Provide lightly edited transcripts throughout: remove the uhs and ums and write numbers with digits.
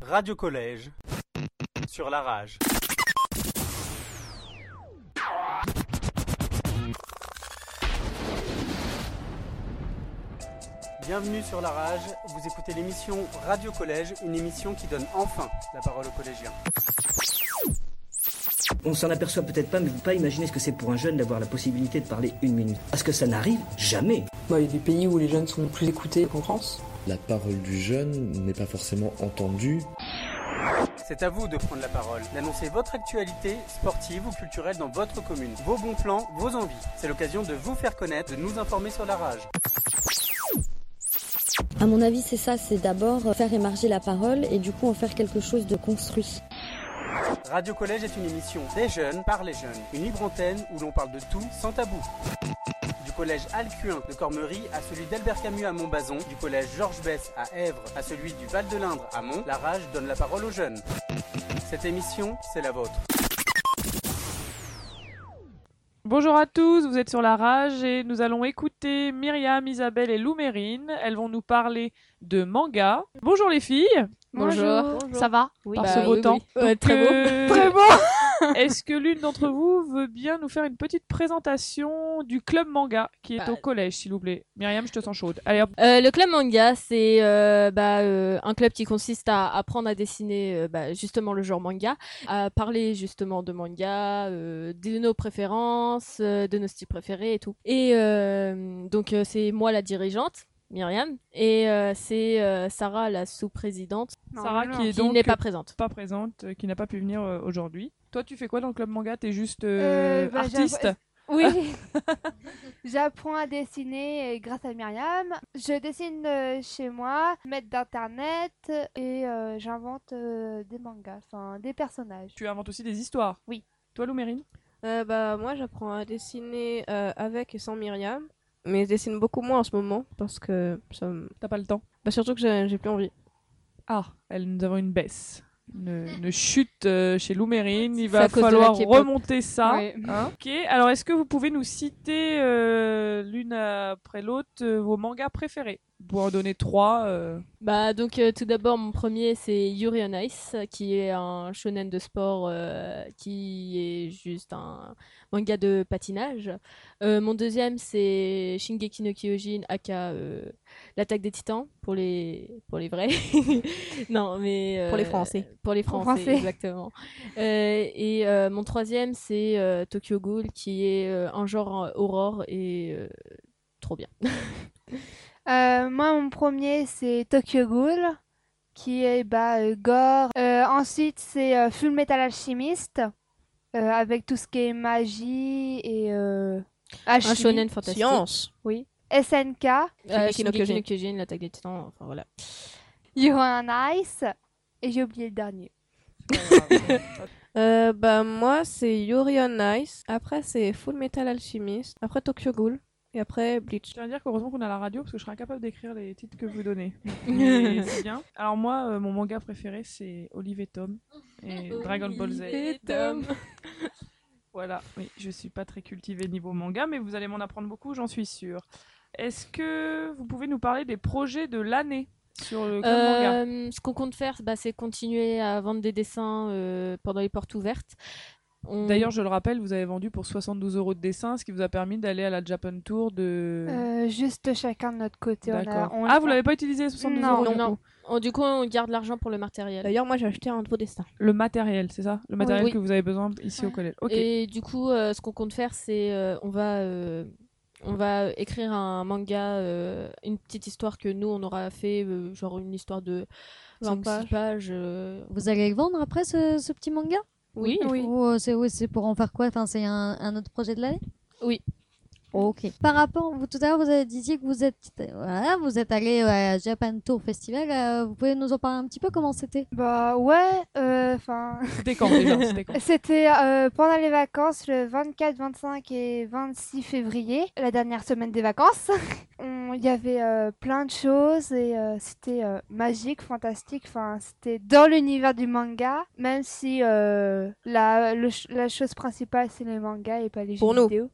Radio Collège sur la rage. Bienvenue sur la rage, vous écoutez l'émission Radio Collège, une émission qui donne enfin la parole aux collégiens. On s'en aperçoit peut-être pas, mais vous ne pouvez pas imaginer ce que c'est pour un jeune d'avoir la possibilité de parler une minute. Parce que ça n'arrive jamais. Il y a des pays où les jeunes sont plus écoutés qu'en France. La parole du jeune n'est pas forcément entendue. C'est à vous de prendre la parole, d'annoncer votre actualité sportive ou culturelle dans votre commune, vos bons plans, vos envies. C'est l'occasion de vous faire connaître, de nous informer sur la rage. À mon avis, c'est ça, c'est d'abord faire émerger la parole et du coup en faire quelque chose de construit. Radio Collège est une émission des jeunes par les jeunes, une libre antenne où l'on parle de tout sans tabou. Du collège Alcuin de Cormery à celui d'Albert Camus à Montbazon, du collège Georges Besse à Èvres à celui du Val de l'Indre à Mont, la rage donne la parole aux jeunes. Cette émission, c'est la vôtre. Bonjour à tous, vous êtes sur la rage et nous allons écouter Myriam, Isabelle et Lou Mérine. Elles vont nous parler de manga. Bonjour les filles. Bonjour. Ça va? Oui. Par ce beau temps. Oui. Très beau. Très beau. Est-ce que l'une d'entre vous veut bien nous faire une petite présentation du club manga qui est au collège, s'il vous plaît? Myriam, je te sens chaude. Allez hop. Le club manga, c'est un club qui consiste à apprendre à dessiner justement le genre manga, à parler justement de manga, de nos préférences, de nos styles préférés et tout. Et donc c'est moi la dirigeante, Myriam, et c'est Sarah la sous-présidente. Sarah qui n'est pas présente. Pas présente, qui n'a pas pu venir aujourd'hui. Toi, tu fais quoi dans le club manga? T'es juste artiste? Oui, j'apprends à dessiner grâce à Myriam. Je dessine chez moi, maître d'internet et j'invente des mangas, enfin des personnages. Tu inventes aussi des histoires? Oui. Toi, Lou Mérine? Moi, j'apprends à dessiner avec et sans Myriam. Mais je dessine beaucoup moins en ce moment parce que T'as pas le temps? Surtout que j'ai plus envie. Ah, nous avons une baisse. Une chute chez Lou Mérine. Il va falloir remonter ça. Oui. Hein, ok. Alors, est-ce que vous pouvez nous citer l'une après l'autre vos mangas préférés? Vous pouvez en donner 3. Donc tout d'abord, mon premier c'est Yuri on Ice, qui est un shonen de sport qui est juste un manga de patinage. Mon deuxième c'est Shingeki no Kyojin aka l'attaque des titans pour les vrais. Non mais pour les Français. Pour les Français. Exactement. Et mon troisième c'est Tokyo Ghoul, qui est un genre horreur et trop bien. Moi, mon premier, c'est Tokyo Ghoul, qui est gore. Ensuite, c'est Full Metal Alchemist, avec tout ce qui est magie et un alchimie. shonen fantastique. Science. Oui. SNK. Shingeki no Kyojin, l'attaque des titans, enfin voilà. Yuri on Ice. Et j'ai oublié le dernier. Moi, c'est Yuri on Ice. Après, c'est Full Metal Alchemist. Après, Tokyo Ghoul. Et après, Bleach. Je tiens à dire qu'heureusement qu'on a la radio parce que je serais incapable d'écrire les titres que vous donnez. Mais c'est bien. Alors moi, mon manga préféré, c'est Olive et Tom et Dragon Ball Z. Et Tom. Voilà, oui, je suis pas très cultivée niveau manga, mais vous allez m'en apprendre beaucoup, j'en suis sûre. Est-ce que vous pouvez nous parler des projets de l'année sur le club manga? Ce qu'on compte faire, c'est continuer à vendre des dessins pendant les portes ouvertes. D'ailleurs, je le rappelle, vous avez vendu pour 72 € de dessin, ce qui vous a permis d'aller à la Japan Tour de... Juste chacun de notre côté. D'accord. Vous l'avez pas utilisé, 72 €? Non. Du coup, on garde l'argent pour le matériel. D'ailleurs, moi, j'ai acheté un nouveau dessin. Le matériel, c'est ça? Le matériel Oui. que vous avez besoin ici au collège. Ok. Et du coup, ce qu'on compte faire, c'est on va écrire un manga, une petite histoire que nous, on aura fait, genre une histoire de 5-6 pages. Vous allez le vendre après ce petit manga? Oui. C'est pour en faire quoi? Enfin, c'est un autre projet de l'année? Oui. Ok. Par rapport, tout à l'heure, vous avez dit que vous êtes allé à Japan Tour Festival. Vous pouvez nous en parler un petit peu? Comment c'était? C'était quand déjà? C'était pendant les vacances, le 24, 25 et 26 février, la dernière semaine des vacances. Il y avait plein de choses et c'était magique, fantastique. Enfin, c'était dans l'univers du manga, même si la chose principale c'est les mangas et pas les jeux vidéo.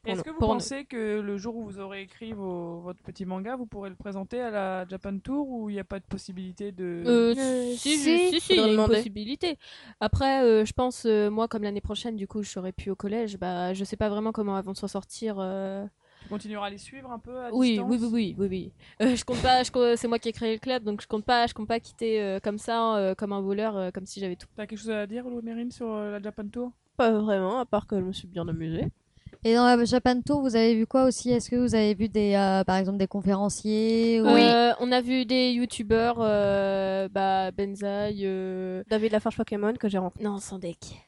Est-ce que vous pensez que le jour où vous aurez écrit votre petit manga, vous pourrez le présenter à la Japan Tour ou il n'y a pas de possibilité de... Si, il y a une possibilité. Après, je pense, moi, comme l'année prochaine, du coup, je serai plus au collège, bah, je sais pas vraiment comment elles vont s'en sortir. Tu continueras à les suivre un peu à Oui. distance? Je compte pas, c'est moi qui ai créé le club, donc je compte pas quitter comme ça, comme un voleur, comme si j'avais tout. T'as quelque chose à dire, Lou Mérine, sur la Japan Tour? Pas vraiment, à part que je me suis bien amusée. Et dans la Japan Tour, vous avez vu quoi aussi? Est-ce que vous avez vu par exemple des conférenciers ou... Oui, on a vu des youtubeurs, Benzaï, David Lafarge Pokémon que j'ai rencontré. Non, sans deck.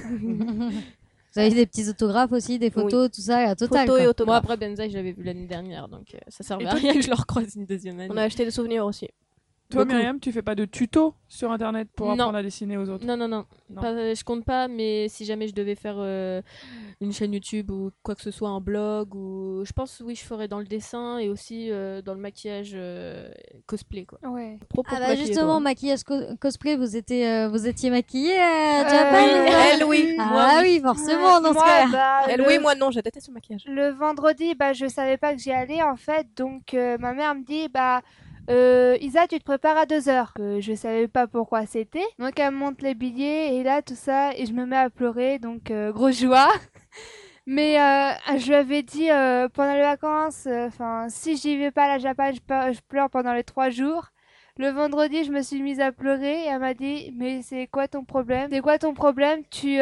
Vous avez des petits autographes aussi, des photos, tout ça, la totale. Photos et autographes. Moi, après Benzaï, je l'avais vu l'année dernière, donc ça servait à rien que je le recroise une deuxième année. On a acheté des souvenirs aussi. Toi, Myriam, tu fais pas de tuto sur internet pour apprendre à dessiner aux autres? Non. Je compte pas, mais si jamais je devais faire une chaîne YouTube ou quoi que ce soit, un blog, ou je pense, oui, je ferais dans le dessin et aussi dans le maquillage cosplay, quoi. Ouais. Justement, maquillage cosplay, vous étiez maquillée à Japan? Elle, oui. Oui, forcément, dans ce cas-là. Elle, oui, moi non, je déteste le maquillage. Le vendredi, je savais pas que j'y allais en fait, donc ma mère me dit Isa, tu te prépares à 2h. Je savais pas pourquoi c'était. Donc elle me montre les billets et là tout ça et je me mets à pleurer, donc grosse joie. Mais je lui avais dit pendant les vacances, si j'y vais pas à la Japan, je pleure pendant les 3 jours. Le vendredi, je me suis mise à pleurer et elle m'a dit mais c'est quoi ton problème? C'est quoi ton problème? Tu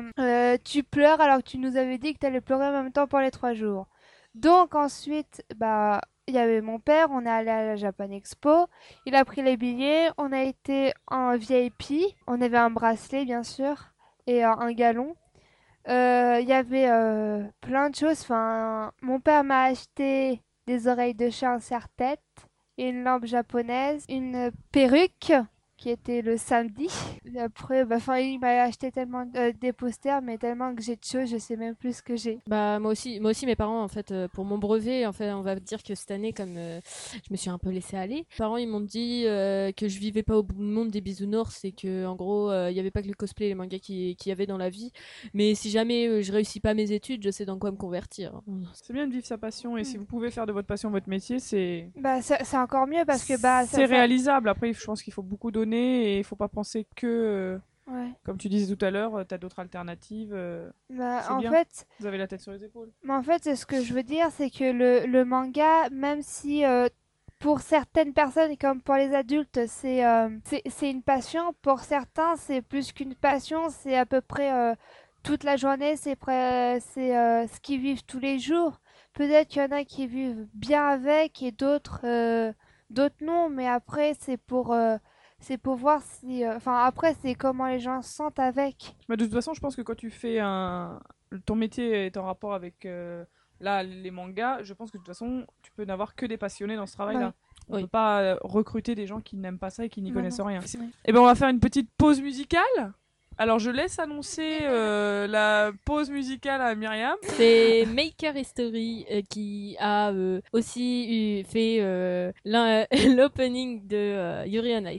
pleures alors que tu nous avais dit que tu allais pleurer en même temps pour les 3 jours. Donc ensuite, il y avait mon père, on est allé à la Japan Expo, il a pris les billets, on a été en VIP, on avait un bracelet bien sûr, et un galon. Il y avait plein de choses, mon père m'a acheté des oreilles de chat en serre-tête, une lampe japonaise, une perruque qui était le samedi. Après, il m'a acheté tellement des posters, mais tellement que j'ai de choses, je sais même plus ce que j'ai. Moi aussi, mes parents, en fait, pour mon brevet, en fait, on va dire que cette année, comme je me suis un peu laissée aller, mes parents, ils m'ont dit que je vivais pas au bout du monde des bisounours et que, en gros, il y avait pas que le cosplay et les mangas qu'il y avait dans la vie. Mais si jamais je réussis pas mes études, je sais dans quoi me convertir. C'est bien de vivre sa passion et si vous pouvez faire de votre passion votre métier, c'est... c'est encore mieux parce que, c'est réalisable. Après, je pense qu'il faut beaucoup donner et il faut pas penser que comme tu disais tout à l'heure, tu as d'autres alternatives. En bien. fait, vous avez la tête sur les épaules. Mais en fait, ce que je veux dire, c'est que le manga, même si pour certaines personnes comme pour les adultes, c'est une passion, pour certains, c'est plus qu'une passion, c'est à peu près toute la journée, c'est ce qu'ils vivent tous les jours. Peut-être qu'il y en a qui vivent bien avec et d'autres non, mais après, c'est pour voir si... après, c'est comment les gens se sentent avec. De toute façon, je pense que quand tu fais ton métier est en rapport avec les mangas, je pense que de toute façon, tu peux n'avoir que des passionnés dans ce travail-là. On peut pas recruter des gens qui n'aiment pas ça et qui n'y connaissent rien. Et ben, on va faire une petite pause musicale. Alors, je laisse annoncer la pause musicale à Myriam. C'est Maker History qui a aussi fait l'opening de Yuri on Ice.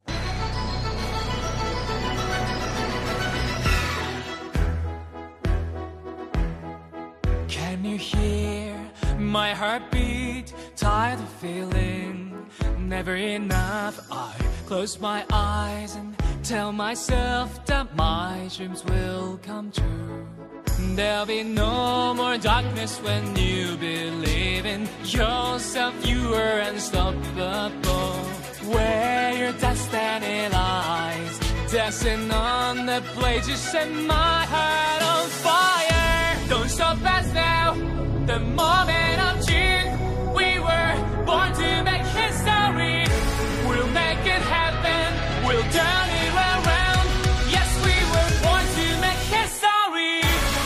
Can you hear my heartbeat? Tired of feeling never enough. I close my eyes and tell myself that my dreams will come true. There'll be no more darkness when you believe in yourself. You are unstoppable. Where your destiny lies, dancing on the blade, you set my heart on fire. Don't stop us now, the moment of June. We were born to make history. We'll make it happen, we'll turn it around. Yes, we were born to make history.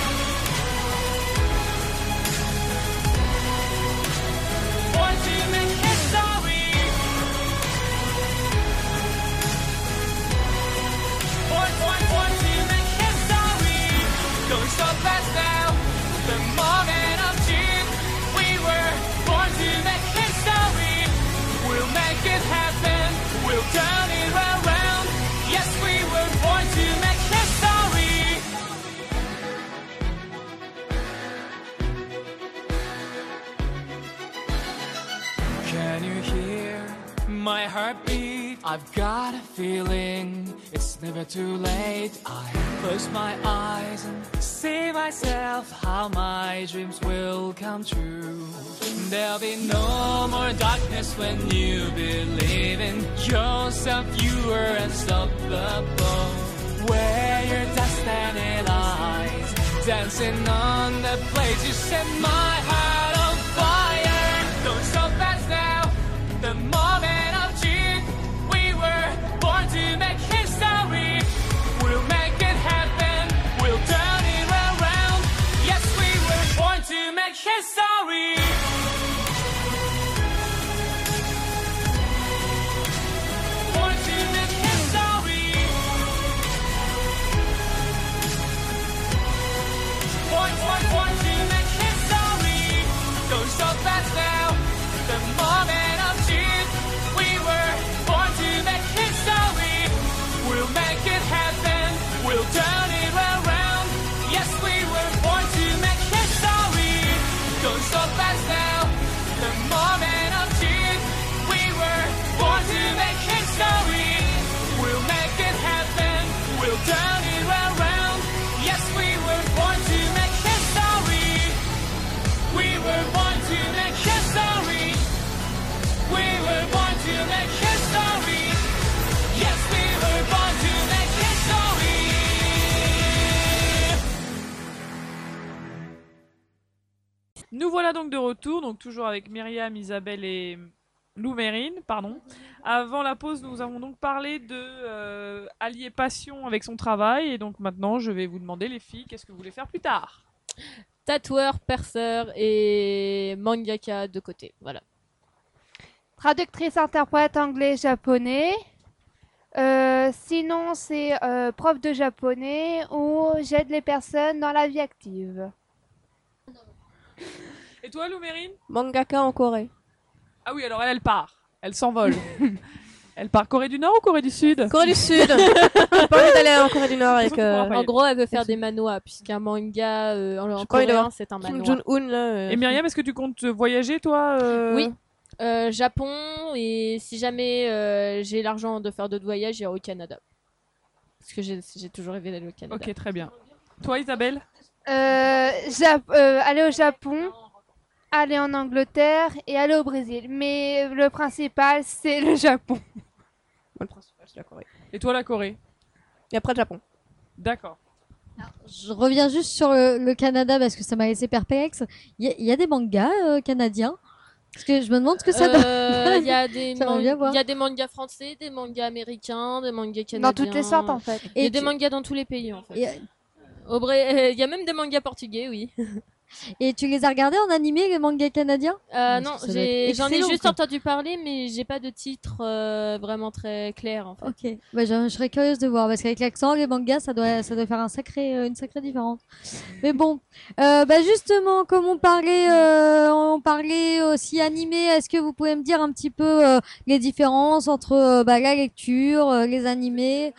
Born to make history. Born to make history. Don't stop us now, the moment of June. We were heartbeat. I've got a feeling it's never too late. I close my eyes and see myself how my dreams will come true. There'll be no more darkness when you believe in yourself. You are unstoppable. Where your destiny lies, dancing on the blaze. You set my heart on fire. Don't stop us now. The moment of truth. We were born to make history. We'll make it happen. We'll turn it around. Yes, we were born to make history. Born to make history. Born to make history. Don't stop us now. The moment of truth. We were born to make history. We'll make it happen. We'll turn it around. Yes, we were born to make history. Don't stop us now. The moment of truth. We were born to make history. We'll make it happen. We'll turn it around. Yes, we were born to make history. We were born to make history. We were born to make history. Yes, we were born to make history. Nous voilà donc de retour, donc toujours avec Myriam, Isabelle et Lou Mérine, pardon. Avant la pause, nous avons donc parlé de allier passion avec son travail, et donc maintenant je vais vous demander, les filles, qu'est-ce que vous voulez faire plus tard? Tatoueur, perceur et mangaka de côté, voilà. Traductrice, interprète anglais-japonais. Sinon, c'est prof de japonais ou j'aide les personnes dans la vie active. Et toi, Lou Mérine? Mangaka en Corée. Ah oui, alors elle part, elle s'envole. Elle part Corée du Nord ou Corée du Sud? Corée du Sud. J'ai pas envie d'aller en Corée du Nord avec. En gros, elle veut faire des manhwas, puisqu'un manga en coréen, c'est un manhwa. Kim Jong-un, là. Et Myriam, est-ce que tu comptes voyager, toi Oui. Japon, et si jamais j'ai l'argent de faire d'autres voyages, j'irai au Canada. Parce que j'ai toujours rêvé d'aller au Canada. Ok, très bien. Toi, Isabelle? Aller au Japon, aller en Angleterre et aller au Brésil. Mais le principal, c'est le Japon. Le principal, c'est la Corée. Et toi, la Corée? Et après le Japon. D'accord. Je reviens juste sur le Canada parce que ça m'a laissé perplexe. Il y a des mangas canadiens. Parce que je me demande ce que ça donne. Il y a des mangas français, des mangas américains, des mangas canadiens. Dans toutes les sortes, en fait. Il y a des mangas dans tous les pays, en fait. Il y a même des mangas portugais, oui. Et tu les as regardés en animé, les mangas canadiens? Non, j'en ai juste entendu parler, mais j'ai pas de titre vraiment très clair, en fait. Ok, bah, je serais curieuse de voir, parce qu'avec l'accent, les mangas, ça doit faire une sacrée différence. Mais bon, justement, comme on parlait aussi animé, est-ce que vous pouvez me dire un petit peu les différences entre la lecture, les animés?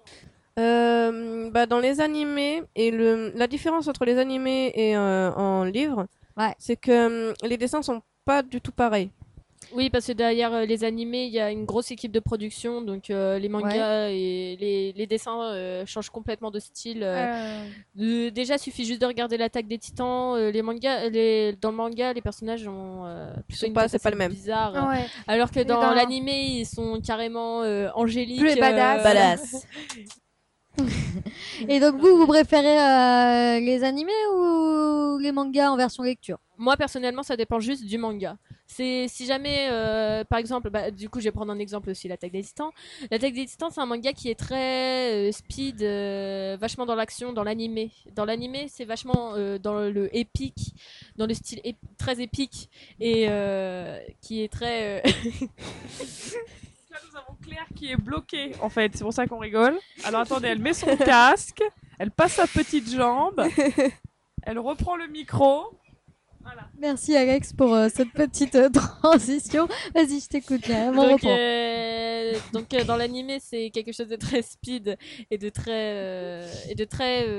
Dans les animés et la différence entre les animés et en livre, c'est que les dessins sont pas du tout pareils. Oui, parce que derrière les animés, il y a une grosse équipe de production, donc les mangas et les dessins changent complètement de style. Déjà, il suffit juste de regarder l'Attaque des Titans. Les mangas, dans le manga, les personnages ont plutôt c'est pas le même. Bizarre, alors que dans l'animé, ils sont carrément angéliques. Plus badass. Et donc vous préférez les animés ou les mangas en version lecture? Moi personnellement, ça dépend juste du manga. C'est si jamais, par exemple, du coup je vais prendre un exemple aussi, l'Attaque des Titans. L'Attaque des Titans, c'est un manga qui est très speed, vachement dans l'action, dans l'animé. Dans l'animé, c'est vachement dans le épique, dans le style très épique et qui est très. Là, nous avons Claire qui est bloquée, en fait. C'est pour ça qu'on rigole. Alors attendez, elle met son casque, elle passe sa petite jambe, elle reprend le micro. Voilà. Merci Alex pour cette petite transition. Vas-y, je t'écoute, Claire. Donc dans l'animé, c'est quelque chose de très speed et de très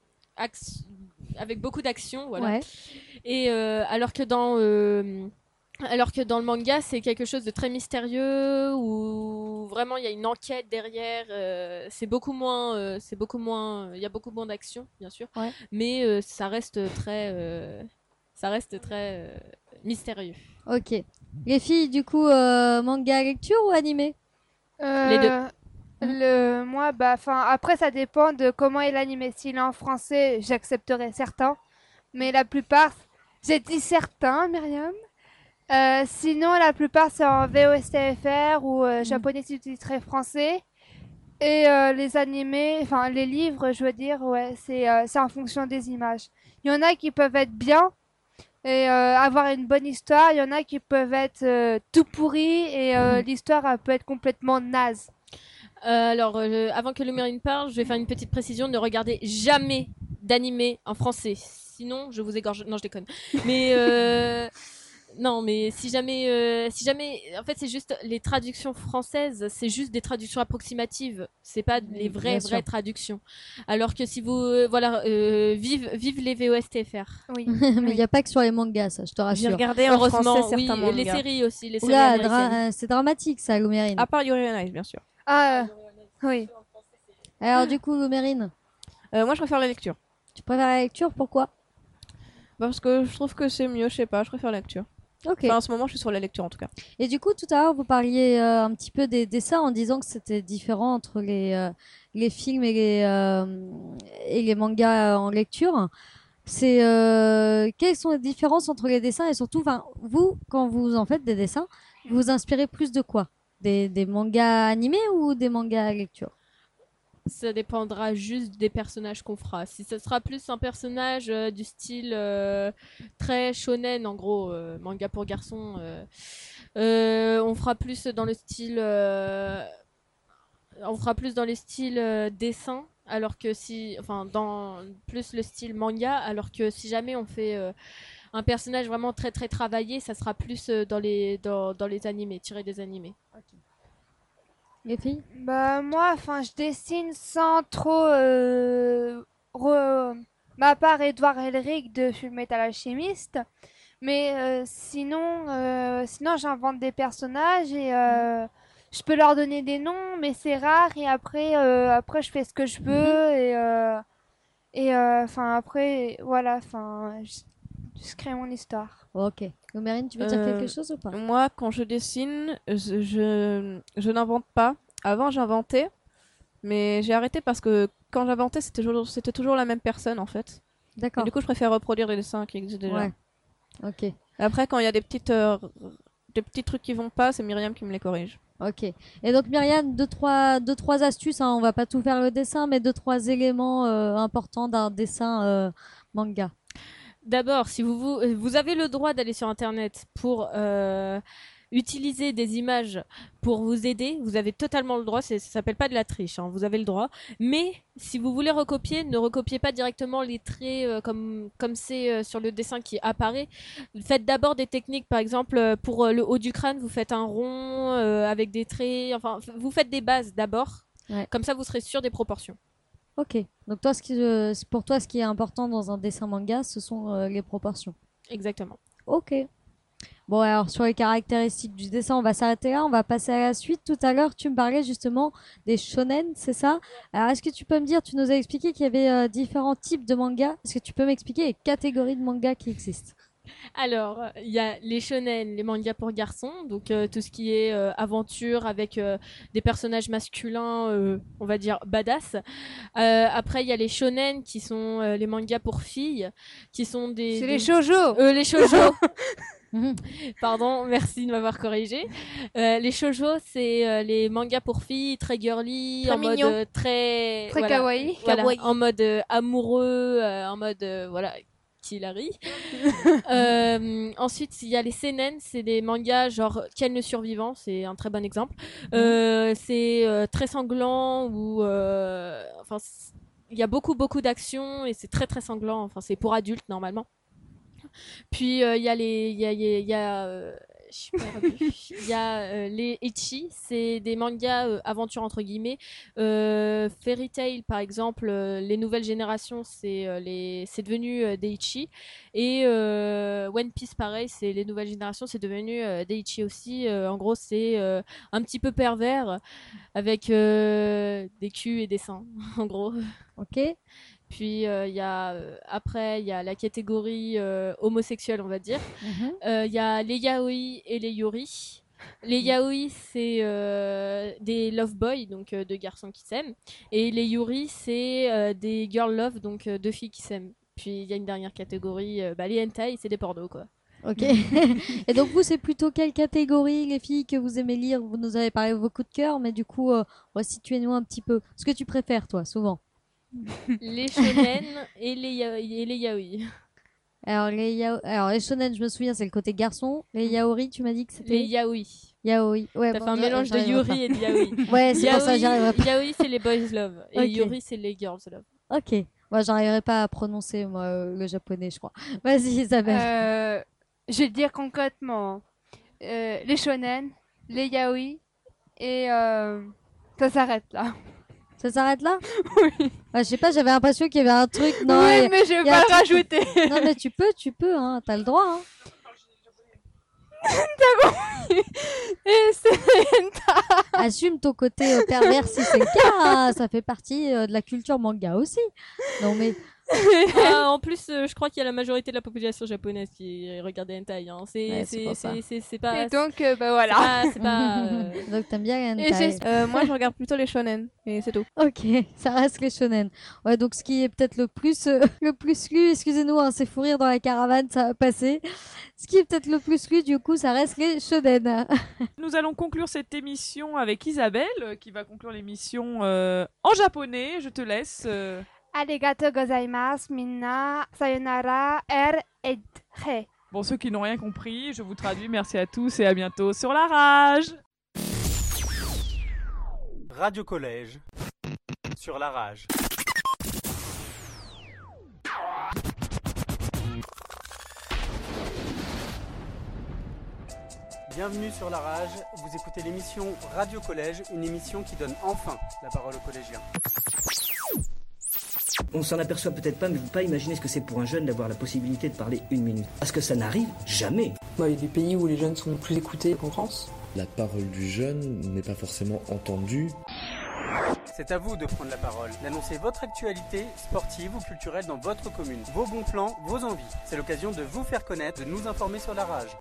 avec beaucoup d'action, voilà. Ouais. Et alors que dans Alors que dans le manga, c'est quelque chose de très mystérieux où vraiment il y a une enquête derrière. C'est beaucoup moins, il y a beaucoup moins d'action, bien sûr, mais ça reste très mystérieux. Ok. Les filles, du coup, manga lecture ou animé? Les deux. Moi, après, ça dépend de comment est l'animé. S'il est en français, j'accepterai certains, mais la plupart, j'ai dit certains, Myriam. Sinon, la plupart, c'est en VOSTFR ou japonais sous-titré français. Et les animés, enfin les livres, je veux dire, c'est en fonction des images. Il y en a qui peuvent être bien et avoir une bonne histoire. Il y en a qui peuvent être tout pourris et l'histoire elle peut être complètement naze. Alors, avant que Lumérine parle, je vais faire une petite précision. Ne regardez jamais d'animé en français. Sinon, je vous égorge. Non, je déconne. Mais... Non, mais si jamais, en fait, c'est juste les traductions françaises, c'est juste des traductions approximatives, c'est pas les vraies traductions. Alors que si vous, vive les VOSTFR. Oui. Mais il n'y a pas que sur les mangas, ça, je te rassure. J'ai regardé en français certains mangas. Les séries aussi, les séries américaines. C'est dramatique, ça, Lumérine. À part Yuri on Ice, bien sûr. Ah, oui. Alors, du coup, Lumérine, moi, je préfère la lecture. tu préfères la lecture, pourquoi? Parce que je trouve que c'est mieux, je sais pas, je préfère la lecture. Ok. Enfin, en ce moment, je suis sur la lecture en tout cas. Et du coup, tout à l'heure, vous parliez un petit peu des dessins en disant que c'était différent entre les films et les mangas en lecture. Quelles sont les différences entre les dessins et surtout, vous, quand vous en faites des dessins, vous vous inspirez plus de quoi? Des mangas animés ou des mangas à lecture? Ça dépendra juste des personnages qu'on fera. Si ce sera plus un personnage du style très shonen, en gros, manga pour garçons, on fera plus dans le style, dessin, alors que dans plus le style manga, alors que si jamais on fait un personnage vraiment très très travaillé, ça sera plus dans les animés, tiré des animés. Okay. Les filles? Moi, je dessine sans trop ma part Edouard Elric de Fullmetal Alchemist, mais sinon j'invente des personnages et je peux leur donner des noms, mais c'est rare et après je fais ce que je veux et après voilà, je crée mon histoire. Ok. Lumérine, tu veux dire quelque chose ou pas? Moi, quand je dessine, je n'invente pas. Avant, j'inventais, mais j'ai arrêté parce que quand j'inventais, c'était toujours la même personne en fait. D'accord. Et du coup, je préfère reproduire les dessins qui existent déjà. Ouais. Ok. Après, quand il y a des petits trucs qui vont pas, c'est Myriam qui me les corrige. Ok. Et donc Myriam, deux trois astuces, hein, on va pas tout faire le dessin, mais 2-3 éléments importants d'un dessin manga. D'abord, si vous avez le droit d'aller sur Internet pour utiliser des images pour vous aider, vous avez totalement le droit, ça s'appelle pas de la triche, hein, vous avez le droit. Mais si vous voulez recopier, ne recopiez pas directement les traits comme c'est sur le dessin qui apparaît. Faites d'abord des techniques, par exemple pour le haut du crâne, vous faites un rond avec des traits, enfin vous faites des bases d'abord, comme ça vous serez sûr des proportions. Ok, donc toi, pour toi, ce qui est important dans un dessin manga, ce sont les proportions. Exactement. Ok. Bon, alors sur les caractéristiques du dessin, on va s'arrêter là, on va passer à la suite. Tout à l'heure, tu me parlais justement des shonen, c'est ça? Alors, est-ce que tu peux me dire, tu nous as expliqué qu'il y avait différents types de mangas. Est-ce que tu peux m'expliquer les catégories de mangas qui existent? Alors, il y a les shonen, les mangas pour garçons, donc tout ce qui est aventure avec des personnages masculins, on va dire badass. Après, il y a les shonen qui sont les mangas pour filles, qui sont des... C'est les shoujo. Les shoujo. Pardon, merci de m'avoir corrigé. Les shoujo, c'est les mangas pour filles très girly, très en mignon. Mode très kawaii. Voilà, en mode amoureux, en mode Hilary. Ensuite, il y a les seinen, c'est des mangas genre Ken le survivant, c'est un très bon exemple. C'est très sanglant où il y a beaucoup d'action et c'est très très sanglant. Enfin, c'est pour adultes normalement. Puis il y a Je suis perdue. Il y a les ecchi, c'est des mangas aventures entre guillemets. Fairy Tail par exemple, les nouvelles générations c'est devenu des ecchi. Et One Piece pareil, c'est les nouvelles générations, c'est devenu des ecchi aussi. En gros c'est un petit peu pervers avec des culs et des seins en gros. Ok. Puis après il y a la catégorie homosexuelle on va dire. Il y a les yaoi et les yuri. Les yaoi c'est des love boys donc deux garçons qui s'aiment et les yuri c'est des girl love donc deux filles qui s'aiment. Puis il y a une dernière catégorie les hentai c'est des pornos quoi. Ok. Et donc vous c'est plutôt quelle catégorie les filles que vous aimez lire? Vous nous avez parlé de vos coups de cœur mais du coup situez-nous un petit peu. Ce que tu préfères toi souvent? Les shonen et les yaoi. Alors les shonen, je me souviens, c'est le côté garçon. Les yaoi, tu m'as dit que c'était les yaoi. Yaoi. Ouais, ça fait un mélange de yuri et de yaoi. Ouais, c'est pour ça que j'arriverai pas. Yaoi, c'est les boys love et yuri, c'est les girls love. Ok. Moi, j'arriverai pas à prononcer le japonais, je crois. Vas-y, Isabelle. Je vais te dire concrètement les shonen, les yaoi et ça s'arrête là. Ça s'arrête là? Oui. Je sais pas, j'avais l'impression qu'il y avait un truc. Non, oui, mais je vais pas le rajouter. Non, mais tu peux, hein, t'as le droit. Hein. T'as compris. Et c'est Assume ton côté pervers si c'est le cas. Hein. Ça fait partie de la culture manga aussi. Non, mais. En plus, je crois qu'il y a la majorité de la population japonaise qui regarde les hentai. Hein. C'est pas. Et donc, voilà. C'est pas. Donc, t'aimes bien les hentai. Moi, je regarde plutôt les shonen et c'est tout. Ok, ça reste les shonen. Ouais, donc ce qui est peut-être le plus lu, excusez-nous, hein, c'est fou rire dans la caravane, ça va passer. Ce qui est peut-être le plus lu, du coup, ça reste les shonen. Nous allons conclure cette émission avec Isabelle, qui va conclure l'émission en japonais. Je te laisse. Arigatou gozaimasu, minna, sayonara, et he. Bon, ceux qui n'ont rien compris, je vous traduis. Merci à tous et à bientôt sur la rage. Radio Collège sur la rage. Bienvenue sur la rage, vous écoutez l'émission Radio Collège, une émission qui donne enfin la parole aux collégiens. On s'en aperçoit peut-être pas, mais vous ne pouvez pas imaginer ce que c'est pour un jeune d'avoir la possibilité de parler une minute. Parce que ça n'arrive jamais. Il y a des pays où les jeunes sont plus écoutés qu'en France. La parole du jeune n'est pas forcément entendue. C'est à vous de prendre la parole, d'annoncer votre actualité sportive ou culturelle dans votre commune, vos bons plans, vos envies. C'est l'occasion de vous faire connaître, de nous informer sur la rage.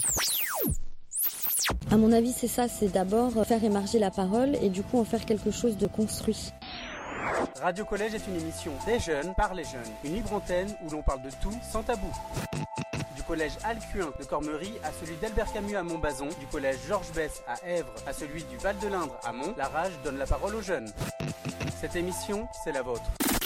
À mon avis, c'est ça, c'est d'abord faire émerger la parole et du coup en faire quelque chose de construit. Radio Collège est une émission des jeunes par les jeunes, une libre antenne où l'on parle de tout sans tabou. Du collège Alcuin de Cormery à celui d'Albert Camus à Montbazon, du collège Georges Besse à Èvres à celui du Val de l'Indre à Mont, la rage donne la parole aux jeunes. Cette émission, c'est la vôtre.